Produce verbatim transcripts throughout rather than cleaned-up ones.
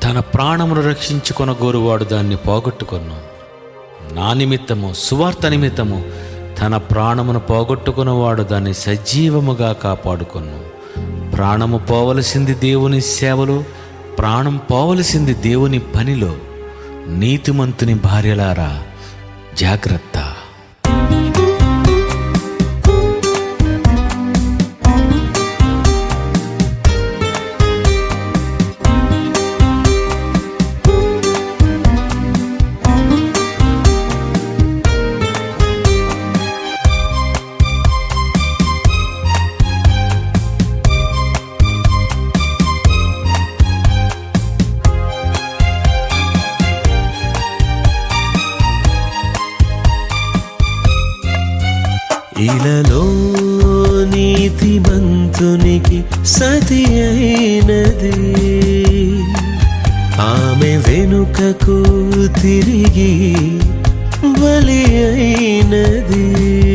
తన ప్రాణమును రక్షించుకొనగోరువాడు దాన్ని పోగొట్టుకొను. నా నిమిత్తము, సువార్త నిమిత్తము తన ప్రాణమును పోగొట్టుకున్నవాడు దాన్ని సజీవముగా కాపాడుకొను. ప్రాణము పోవలసింది దేవుని సేవలో, ప్రాణం పోవలసింది దేవుని పనిలో. నీతిమంతుని భార్యలారా జాగ్రత్త. ఇలలో నీతిమంతునికి సతి అయినది, ఆమె వెనుకకు తిరిగి బలి అయినది.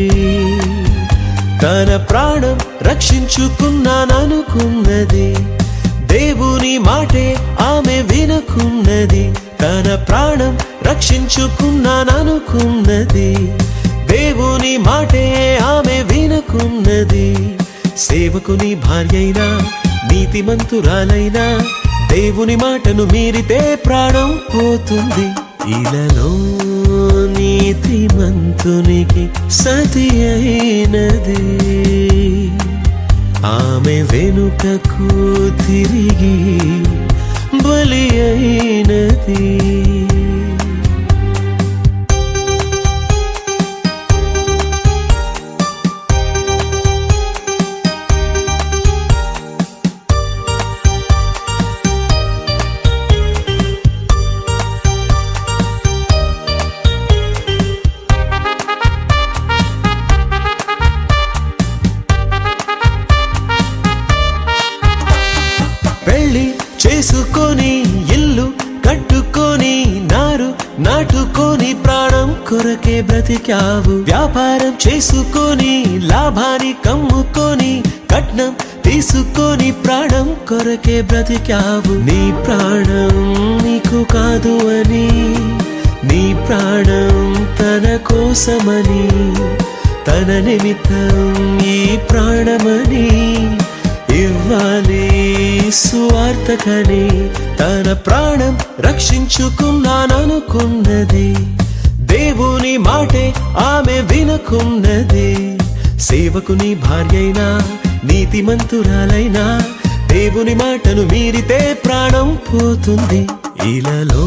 తన ప్రాణం రక్షించుకున్నాననుకున్నది, దేవుని మాటే ఆమె వినకున్నది. తన ప్రాణం రక్షించుకున్నాననుకున్నది, దేవుని మాటే ఆమె వినకున్నది. సేవకుని భార్యైనా, నీతిమంతురాలైనా దేవుని మాటను మీరితే ప్రాణం పోతుంది. ఇలలో నీతిమంతునికి సతి అయినది, ఆమె వెనుకకు తిరిగి బలి అయినది. పెళ్లి చేసుకొని ఇల్లు కట్టుకొని నారు నాటుకొని ప్రాణం కొరకే బ్రతికావు. వ్యాపారం చేసుకొని లాభాన్ని కమ్ముకొని కట్నం తీసుకొని ప్రాణం కొరకే బ్రతికావు. నీ ప్రాణం నీకు కాదు అని, నీ ప్రాణం తన కోసమని, తన నిమిత్తం ఈ ప్రాణమని ఇవ్వాలి సువార్తకని తన ప్రాణం రక్షించుకున్నాననుకున్నది, దేవుని మాటే ఆమె వినకున్నది. సేవకుని భార్యైనా, నీతిమంతురాలైనా దేవుని మాటను మీరితే ప్రాణం పోతుంది. ఇలలో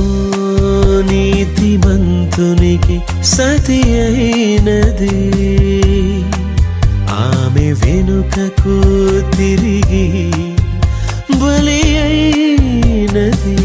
నీతిమంతునికి సతి అయినది, ఆమె వెనుకకు తిరిగి బలి అయినది.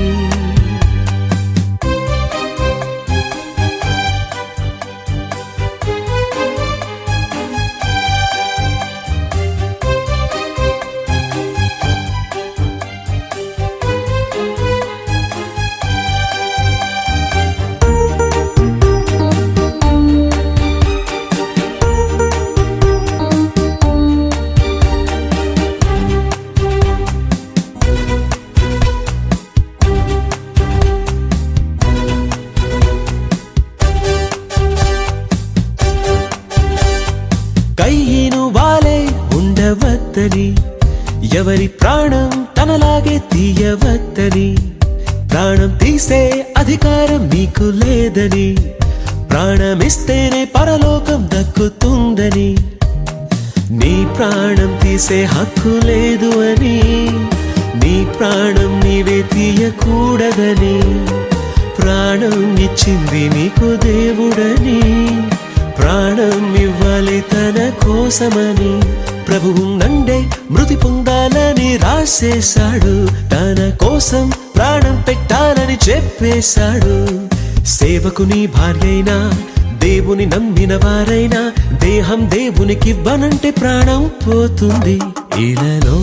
కయ్యను వాలే ఉండవద్దని, ఎవరి ప్రాణం తనలాగే తీయవద్దని, ప్రాణం తీసే అధికారం నీకు లేదని, ప్రాణమిస్తేనే పరలోకం దక్కుతుందని, నీ ప్రాణం తీసే హక్కు లేదు అని, నీ ప్రాణం నీవే తీయకూడదని, ప్రాణం ఇచ్చింది నీకు దేవుడని, ప్రాణం ఇవ్వాలి తన కోసమని, ప్రభువు నండే మృతి పొందాలని రాసేశాడు, తన కోసం ప్రాణం పెట్టాలని చెప్పేశాడు. సేవకుని భార్యైనా, దేవుని నమ్మిన వారైనా దేహం దేవునికి ఇవ్వనంటే ప్రాణం పోతుంది. ఇలలో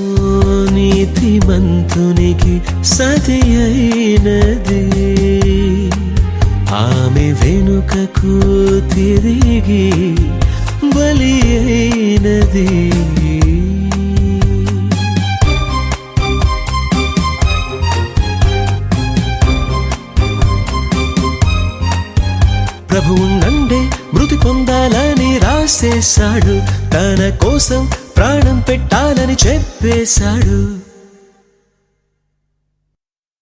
నీతిమంతునికి సతి అయినది, ఆమె వెనుకకు తిరిగి బలి అయినది. ప్రభువు నండే మృతి పొందాలని రాసేశాడు, తన కోసం ప్రాణం పెట్టాలని చెప్పేశాడు.